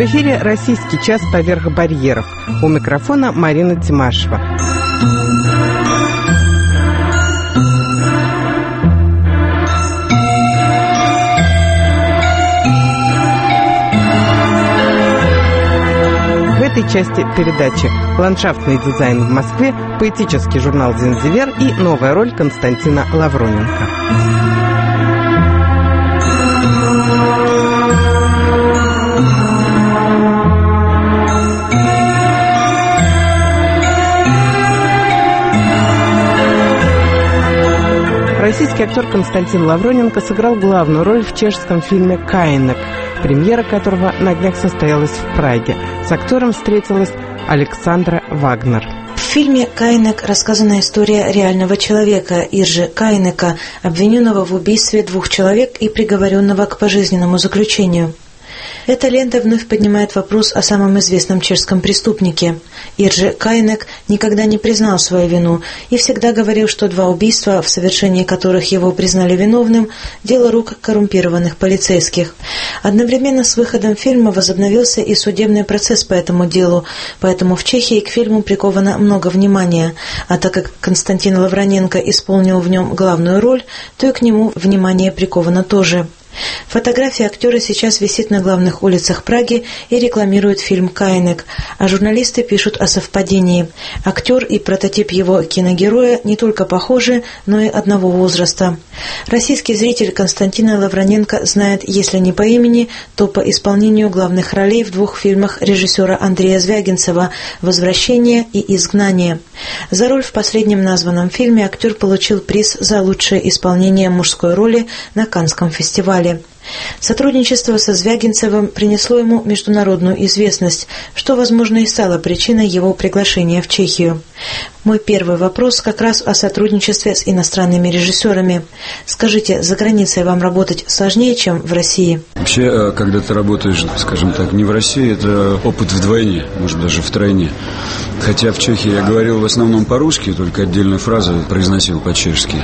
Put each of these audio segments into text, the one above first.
В эфире «Российский час поверх барьеров». У микрофона Марина Тимашева. В этой части передачи «Ландшафтный дизайн в Москве», поэтический журнал «Зензивер» и новая роль Константина Лавроненко. Российский актер Константин Лавроненко сыграл главную роль в чешском фильме «Каинек», премьера которого на днях состоялась в Праге. С актером встретилась Александра Вагнер. В фильме «Каинек» рассказана история реального человека Иржи Каинека, обвиненного в убийстве 2 человек и приговоренного к пожизненному заключению. Эта лента вновь поднимает вопрос о самом известном чешском преступнике. Иржи Каинек никогда не признал свою вину и всегда говорил, что 2 убийства, в совершении которых его признали виновным, дело рук коррумпированных полицейских. Одновременно с выходом фильма возобновился и судебный процесс по этому делу, поэтому в Чехии к фильму приковано много внимания, а так как Константин Лавроненко исполнил в нем главную роль, то и к нему внимание приковано тоже. Фотография актера сейчас висит на главных улицах Праги и рекламирует фильм «Каинек», а журналисты пишут о совпадении. Актер и прототип его киногероя не только похожи, но и одного возраста. Российский зритель Константина Лавроненко знает, если не по имени, то по исполнению главных ролей в 2 фильмах режиссера Андрея Звягинцева «Возвращение» и «Изгнание». За роль в последнем названном фильме актер получил приз за лучшее исполнение мужской роли на Каннском фестивале. Сотрудничество со Звягинцевым принесло ему международную известность, что, возможно, и стало причиной его приглашения в Чехию. Мой первый вопрос как раз о сотрудничестве с иностранными режиссерами. Скажите, за границей вам работать сложнее, чем в России? Вообще, когда ты работаешь, скажем так, не в России, это опыт вдвойне, может, даже втройне. Хотя в Чехии я говорил в основном по-русски, только отдельные фразы произносил по-чешски.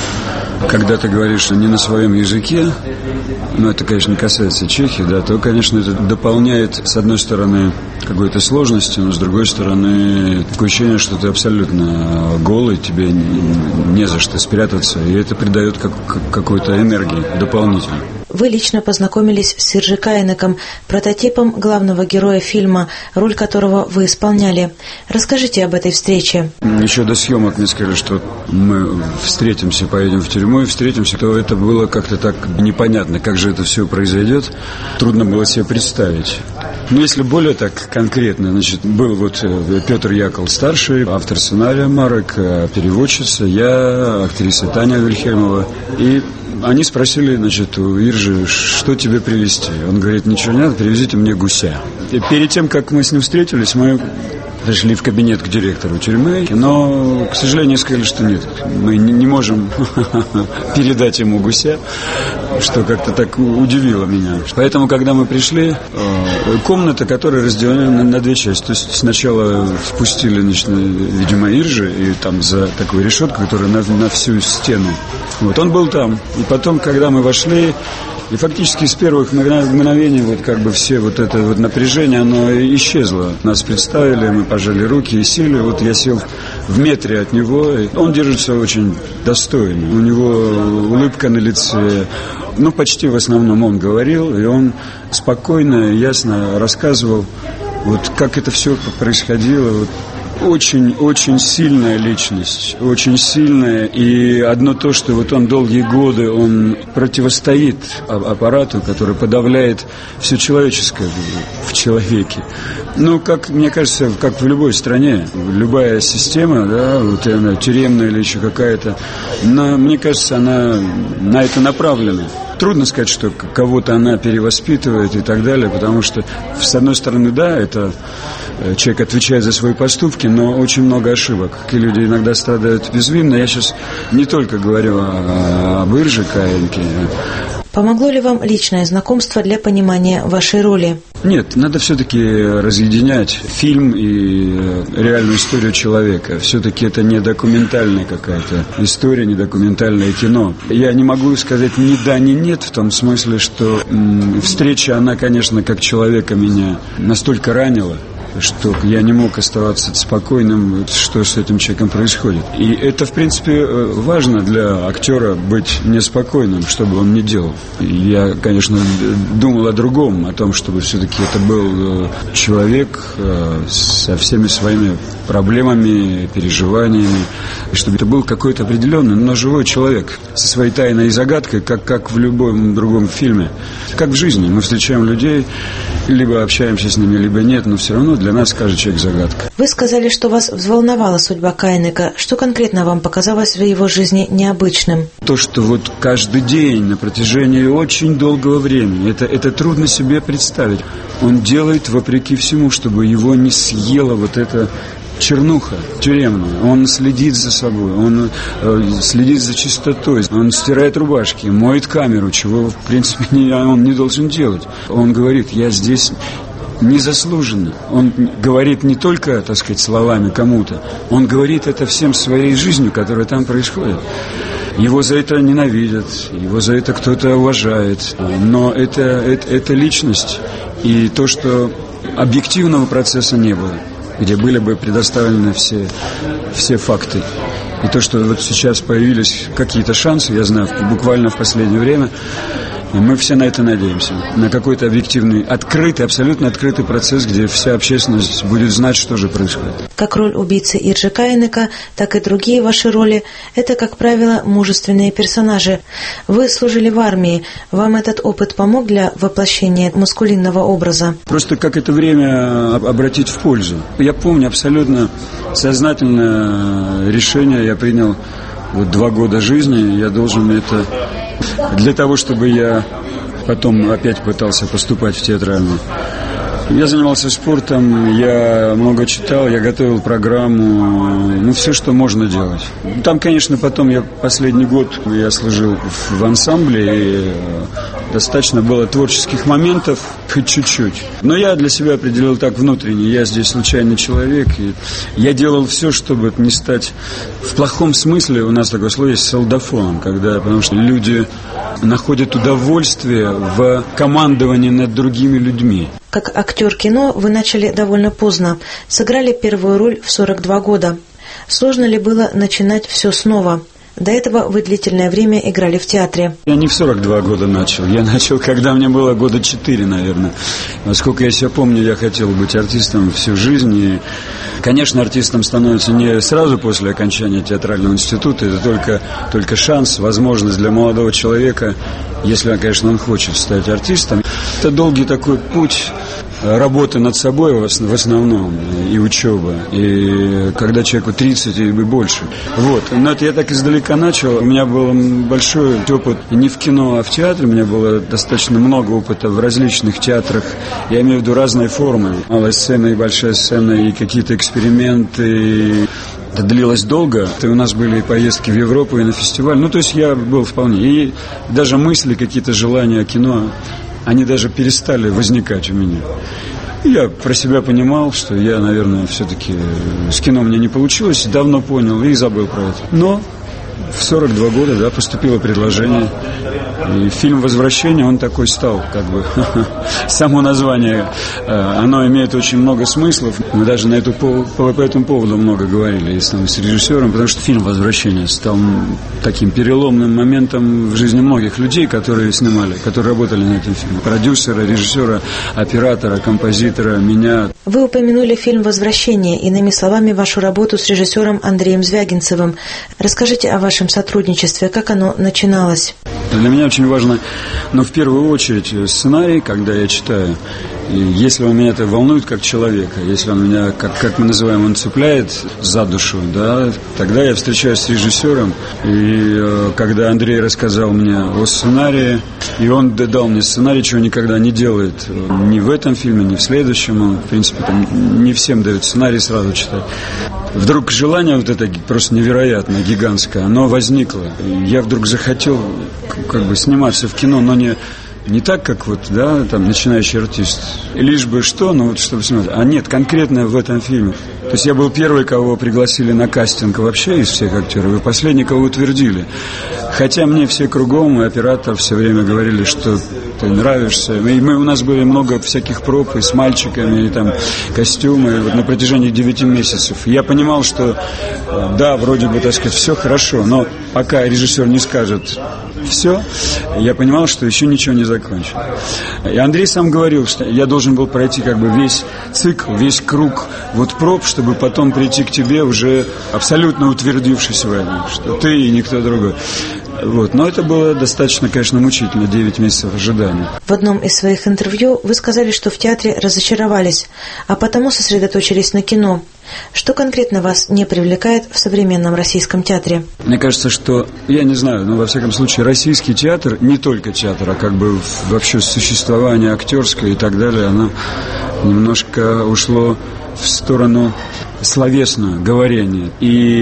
Когда ты говоришь не на своем языке, но это, конечно, не касается Чехии, да, то, конечно, это дополняет, с одной стороны, какой-то сложности, но с другой стороны, такое ощущение, что ты абсолютно голый, тебе не за что спрятаться, и это придает какой-то энергии дополнительной. Вы лично познакомились с Иржи Каинеком, прототипом главного героя фильма, роль которого вы исполняли. Расскажите об этой встрече. Еще до съемок мне сказали, что мы встретимся, поедем в тюрьму и встретимся. То это было как-то так непонятно, как же это все произойдет. Трудно было себе представить. Но если более так конкретно, значит, был вот Петр Якл-старший, автор сценария Марек, переводчица, я, актриса Таня Вильхельмова. И они спросили, значит, у Иржи, что тебе привезти? Он говорит, ничего не надо, привезите мне гуся. И перед тем, как мы с ним встретились, мы пришли в кабинет к директору тюрьмы, но, к сожалению, сказали, что нет, мы не можем передать ему гуся, что как-то так удивило меня. Поэтому, когда мы пришли, комната, которая разделена на 2 части. То есть сначала впустили, значит, видимо, Иржи, и там за такую решетку, которая на всю стену. Вот он был там. И потом, когда мы вошли, и фактически с первых мгновений вот как бы все вот это вот напряжение, оно исчезло. Нас представили, мы пожали руки и сели. Вот я сел в метре от него. Он держится очень достойно. У него улыбка на лице. Ну, почти в основном он говорил, и он спокойно, ясно рассказывал, вот как это все происходило. Вот. Очень сильная личность, очень сильная, и одно то, что вот он долгие годы, он противостоит аппарату, который подавляет все человеческое в человеке. Ну, как, мне кажется, как в любой стране, любая система, да, вот она тюремная или еще какая-то, но, мне кажется, она на это направлена. Трудно сказать, что кого-то она перевоспитывает и так далее, потому что, с одной стороны, да, это человек отвечает за свои поступки, но очень много ошибок. И люди иногда страдают безвинно. Я сейчас не только говорю об Ирже Каинеке, Помогло ли вам личное знакомство для понимания вашей роли? Нет, надо все-таки разъединять фильм и реальную историю человека. Все-таки это не документальная какая-то история, не документальное кино. Я не могу сказать ни да, ни нет, в том смысле, что встреча, она, конечно, как человека меня настолько ранила, что я не мог оставаться спокойным, что с этим человеком происходит. И это, в принципе, важно для актера быть неспокойным, что бы он ни делал. И я, конечно, думал о другом, о том, чтобы все-таки это был человек со всеми своими проблемами, переживаниями, и чтобы это был какой-то определенный, но живой человек со своей тайной и загадкой, как в любом другом фильме. Как в жизни. Мы встречаем людей, либо общаемся с ними, либо нет, но все равно для нас каждый человек загадка. Вы сказали, что вас взволновала судьба Кайнека. Что конкретно вам показалось в его жизни необычным? То, что вот каждый день на протяжении очень долгого времени, это трудно себе представить. Он делает вопреки всему, чтобы его не съела вот эта чернуха тюремная. Он следит за собой, он следит за чистотой, он стирает рубашки, моет камеру, чего, в принципе, он не должен делать. Он говорит, я здесь незаслуженно. Он говорит не только, так сказать, словами кому-то, он говорит это всем своей жизнью, которая там происходит. Его за это ненавидят, его за это кто-то уважает, но это личность. И то, что объективного процесса не было, где были бы предоставлены все факты. И то, что вот сейчас появились какие-то шансы, я знаю, буквально в последнее время, и мы все на это надеемся. На какой-то объективный, открытый, абсолютно открытый процесс, где вся общественность будет знать, что же происходит. Как роль убийцы Иржи Кайнека, так и другие ваши роли – это, как правило, мужественные персонажи. Вы служили в армии. Вам этот опыт помог для воплощения маскулинного образа? Просто как это время обратить в пользу. Я помню абсолютно сознательное решение я принял. Вот 2 года жизни я должен это... Для того, чтобы я потом опять пытался поступать в театральную. Я занимался спортом, я много читал, я готовил программу, все, что можно делать. Там, конечно, потом последний год я служил в ансамбле, и достаточно было творческих моментов, хоть чуть-чуть. Но я для себя определил так внутренне, я здесь случайный человек, и я делал все, чтобы не стать, в плохом смысле, у нас такое слово есть, солдафоном, потому что люди находят удовольствие в командовании над другими людьми. Как актер кино вы начали довольно поздно. Сыграли первую роль в 42 года. Сложно ли было начинать все снова? До этого вы длительное время играли в театре. Я не в 42 года начал. Я начал, когда мне было года 4, наверное. Насколько я себя помню, я хотел быть артистом всю жизнь. И, конечно, артистом становится не сразу после окончания театрального института. Это только шанс, возможность для молодого человека, если, конечно, он хочет стать артистом. Это долгий такой путь работы над собой в основном, и учеба. И когда человеку 30 и больше. Вот. Но это я так издалека начал. У меня был большой опыт не в кино, а в театре. У меня было достаточно много опыта в различных театрах. Я имею в виду разные формы. Малая сцена и большая сцена, и какие-то эксперименты. Это длилось долго. И у нас были и поездки в Европу, и на фестиваль. То есть я был вполне. И даже мысли, какие-то желания о кино, они даже перестали возникать у меня. Я про себя понимал, что я, наверное, все-таки с кино мне не получилось, давно понял и забыл про это. Но в 42 года, поступило предложение. И фильм «Возвращение», он такой стал, само название, оно имеет очень много смыслов. Мы даже по этому поводу много говорили и с режиссером, потому что фильм «Возвращение» стал таким переломным моментом в жизни многих людей, которые снимали, которые работали на этом фильме. Продюсера, режиссера, оператора, композитора, меня. Вы упомянули фильм «Возвращение», иными словами, вашу работу с режиссером Андреем Звягинцевым. Расскажите о вашем сотрудничестве, как оно начиналось? Для меня очень важно, в первую очередь, сценарий, когда я читаю, И если он меня это волнует как человека, если он меня, как мы называем, он цепляет за душу, да, тогда я встречаюсь с режиссером. И когда Андрей рассказал мне о сценарии, и он дал мне сценарий, чего никогда не делает ни в этом фильме, ни в следующем. Он, в принципе, там не всем дают сценарий сразу читать. Вдруг желание вот это просто невероятное, гигантское, оно возникло. И я вдруг захотел как бы сниматься в кино, но не так, как вот, да, там, начинающий артист. Лишь бы что, ну вот чтобы снимать. А нет, конкретно в этом фильме. То есть я был первый, кого пригласили на кастинг вообще из всех актеров, и последний, кого утвердили. Хотя мне все кругом, и оператор все время говорили, что ты нравишься. У нас были много всяких проб и с мальчиками, и там костюмы, и вот на протяжении 9 месяцев. И я понимал, что да, вроде бы, так сказать, все хорошо, но пока режиссер не скажет все, я понимал, что еще ничего не закончено. И Андрей сам говорил, что я должен был пройти как бы весь цикл, весь круг вот проб, чтобы потом прийти к тебе уже абсолютно утвердившись в этом, что ты и никто другой. Вот. Но это было достаточно, конечно, мучительно, 9 месяцев ожидания. В одном из своих интервью вы сказали, что в театре разочаровались, а потому сосредоточились на кино. Что конкретно вас не привлекает в современном российском театре? Мне кажется, что, я не знаю, но во всяком случае российский театр, не только театр, а как бы вообще существование актерское и так далее, оно немножко ушло в сторону словесную, говорение.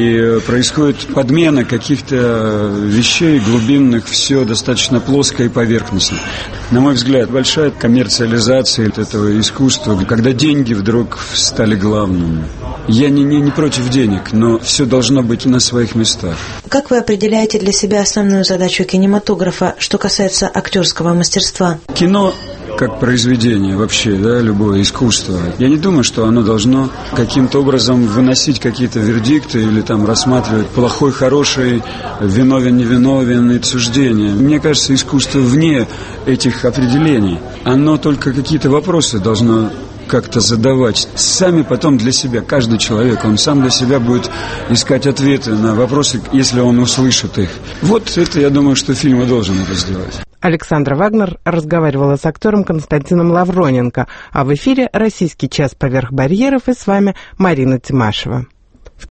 И происходит подмена каких-то вещей глубинных, все достаточно плоско и поверхностно. На мой взгляд, большая коммерциализация этого искусства, когда деньги вдруг стали главным. Я не против денег, но все должно быть на своих местах. Как вы определяете для себя основную задачу кинематографа, что касается актерского мастерства? Кино как произведение вообще, да, любое искусство. Я не думаю, что оно должно каким-то образом выносить какие-то вердикты или там рассматривать плохой, хороший, виновен, невиновен и суждения. Мне кажется, искусство вне этих определений. Оно только какие-то вопросы должно как-то задавать. Сами потом для себя, каждый человек, он сам для себя будет искать ответы на вопросы, если он услышит их. Вот это, я думаю, что фильм и должен это сделать. Александра Вагнер разговаривала с актером Константином Лавроненко, а в эфире «Российский час поверх барьеров» и с вами Марина Тимашева.